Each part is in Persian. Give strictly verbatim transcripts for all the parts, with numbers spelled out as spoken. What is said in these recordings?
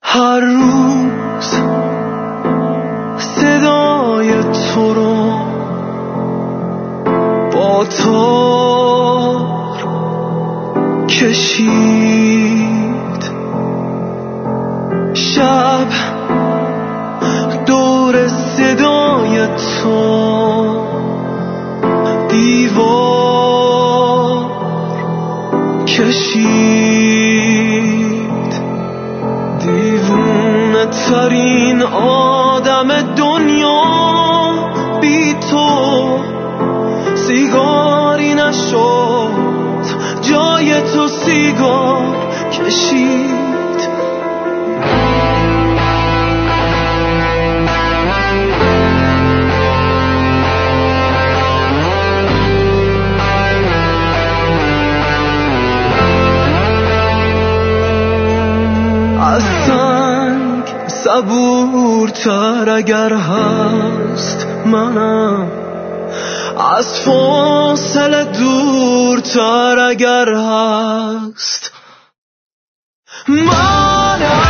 هر روز صدای تو رو با تار کشید، شب دور صدای تو دیوار کشید. دیوونه ترین آدم دنیا بی تو سیگاری نشد، جای تو سیگار کشید. از سنگ صبورتر اگر هست منم، از فاصله دورتر اگر هست منم.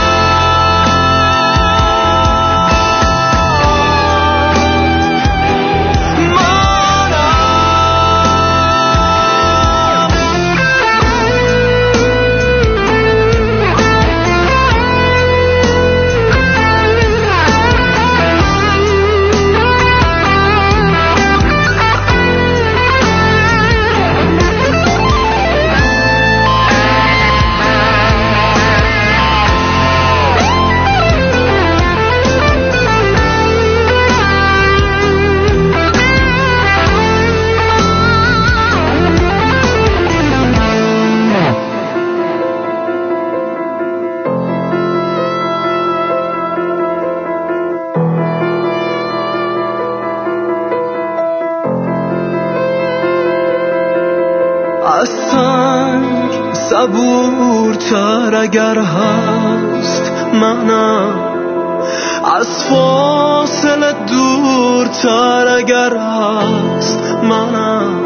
از سنگ صبورتر اگر هست منم، از فاصله دورتر اگر هست منم.